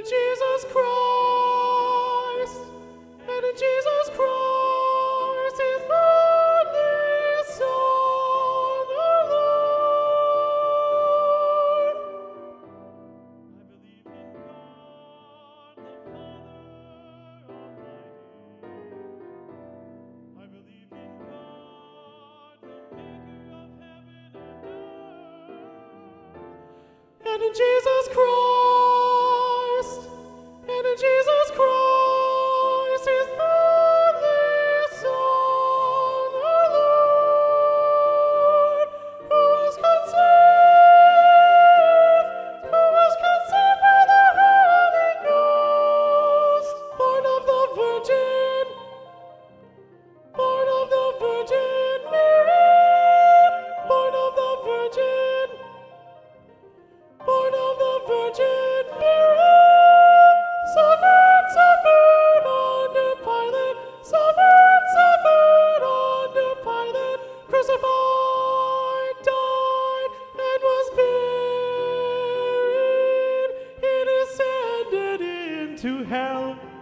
Jesus Christ, and in Jesus Christ, His only Son, our Lord. I believe in God, the Father Almighty. I believe in God, the maker of heaven and earth. And in Jesus Christ, and in Jesus Christ, His only Son, our Lord, who was conceived by the Holy Ghost, born of the Virgin Mary, born of the Virgin Mary, suffered under Pilate, crucified, died, and was buried. He descended into hell.